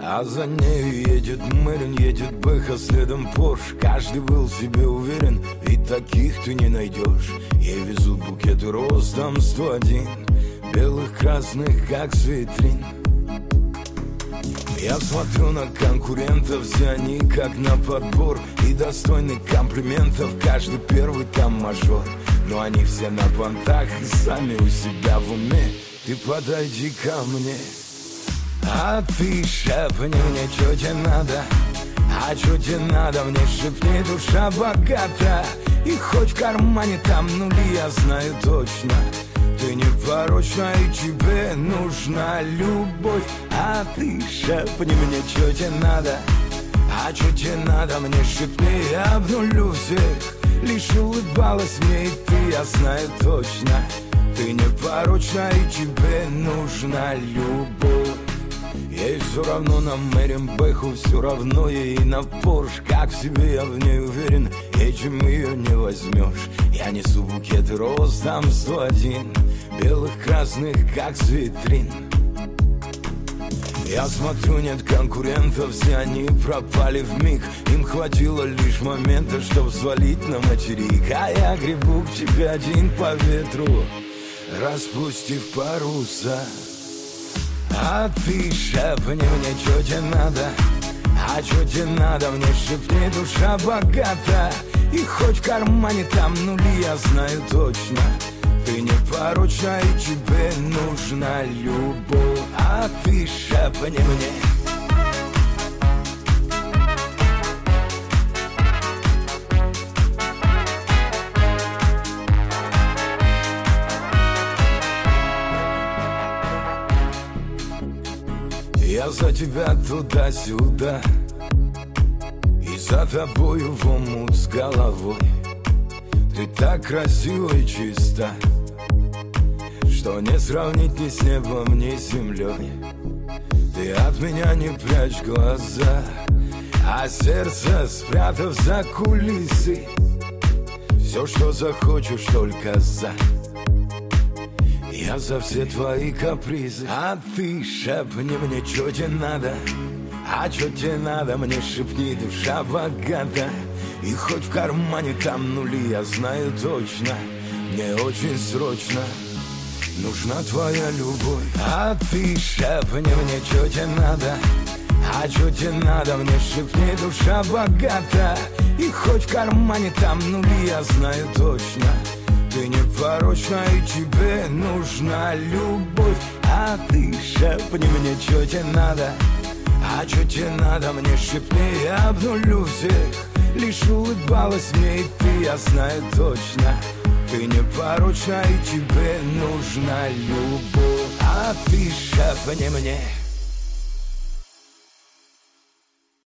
А за нею едет Мэрин, едет Бэха, следом Порш. Каждый был в себе уверен, ведь таких ты не найдешь. Ей везут букеты роз, там 101, белых, красных, как с витрин. Я смотрю на конкурентов, все они как на подбор, и достойны комплиментов, каждый первый там мажор. Но они все на понтах и сами у себя в уме. Ты подойди ко мне, а ты шепни мне, что тебе надо. А что тебе надо, мне шепни, душа богата. И хоть в кармане там нули, я знаю точно, ты непорочна и тебе нужна любовь. А ты шепни мне, что тебе надо. А что тебе надо, мне шепни, я обнулю всех. Лишь улыбалась мне и ты, я знаю точно, ты непорочна и тебе нужна любовь. Ей все равно на Мэрин Бэху, все равно ей на Порш. Как в себе я в ней уверен, этим ее не возьмешь. Я несу букеты роз, там 101, белых, красных, как с витрин. Я смотрю, нет конкурентов, все они пропали вмиг. Им хватило лишь момента, чтоб свалить на материк. А я гребу к тебе один по ветру, распустив паруса. А ты шепни мне, что тебе надо. А что тебе надо, мне шепни, душа богата. И хоть в кармане там нули, я знаю точно, ты непорочна и тебе нужна любовь. А ты шепни мне. Я за тебя туда-сюда, и за тобою в омут с головой. Ты так красива и чиста, что не сравнить ни с небом, ни с землей. Ты от меня не прячь глаза, а сердце спрятав за кулисы. Все, что захочешь, только за. Я за все твои капризы. А ты шепни мне, что тебе надо. А что тебе надо, мне шепни, душа богата. И хоть в кармане там нули, я знаю точно, мне очень срочно нужна твоя любовь. А ты шепни мне, что тебе надо. А что тебе надо, мне шепни, душа богата. И хоть в кармане там нули, я знаю точно, ты непорочна и тебе нужна любовь. А ты шепни мне, что тебе надо. А что тебе надо, мне шепни, я обнулю всех. Лишь улыбалась мне и ты, я знаю точно, ты непорочна и тебе нужна любовь. А ты шепни мне.